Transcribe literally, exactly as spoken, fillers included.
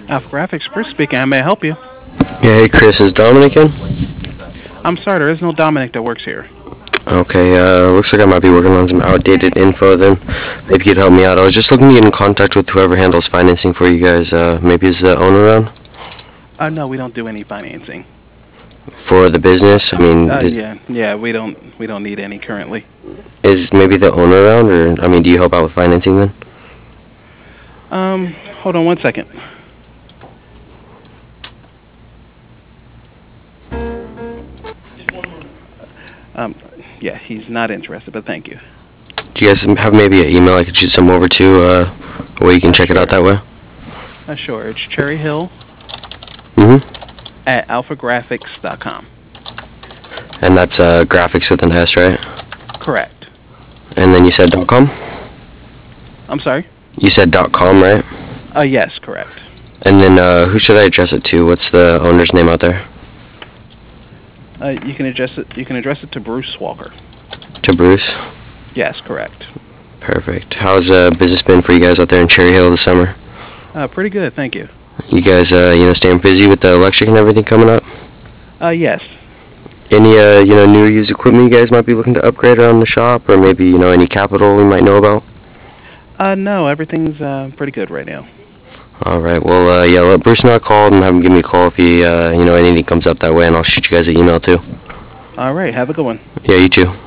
Alpha Graphics, Chris speaking. How may I help you? Yeah, hey Chris, is Dominic in? I'm sorry, there is no Dominic that works here. Okay, uh, looks like I might be working on some outdated info then. Maybe you could help me out. I was just looking to get in contact with whoever handles financing for you guys. Uh, maybe is the owner around? Uh, no, we don't do any financing. For the business? I mean, Uh, is, yeah, yeah, we don't we don't need any currently. is maybe the owner around? Or, I mean, do you help out with financing then? Um, hold on one second. Um, yeah, he's not interested, but thank you. Do you guys have maybe an email I could shoot some over to, uh, where you can Uh, check it out sure. that way? Uh, sure. It's Cherry Hill Mm-hmm. at alpha graphics dot com. And that's, uh, graphics with an S, right? Correct. And then you said dot .com? I'm sorry. You said dot .com, right? Uh, yes, correct. And then, uh, who should I address it to? What's the owner's name out there? Uh, you can address it. You can address it to Bruce Walker. To Bruce? Yes, correct. Perfect. How's uh, business been for you guys out there in Cherry Hill this summer? Uh, pretty good, thank you. You guys, uh, you know, staying busy with the electric and everything coming up? Uh, yes. Any, uh, you know, new or used equipment you guys might be looking to upgrade around the shop, or maybe, you know, any capital we might know about? Uh, no, everything's uh pretty good right now. All right. Well, uh, yeah, let Bruce know I called and have him give me a call if he, uh, you know, anything comes up that way, and I'll shoot you guys an email too. All right, have a good one. Yeah, you too.